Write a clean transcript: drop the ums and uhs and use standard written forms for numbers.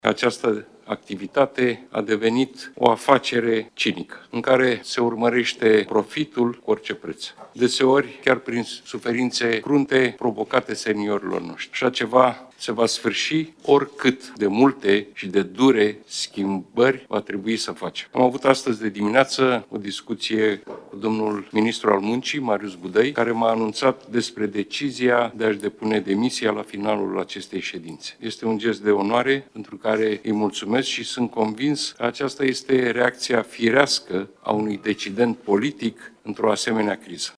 Această activitate a devenit o afacere cinică, în care se urmărește profitul cu orice preț. Deseori, chiar prin suferințe crunte provocate seniorilor noștri. Așa ceva se va sfârși oricât de multe și de dure schimbări va trebui să facem. Am avut astăzi de dimineață o discuție cu domnul ministru al muncii, Marius Budăi, care m-a anunțat despre decizia de a-și depune demisia la finalul acestei ședințe. Este un gest de onoare pentru care îi mulțumesc și sunt convins că aceasta este reacția firească a unui decident politic într-o asemenea criză.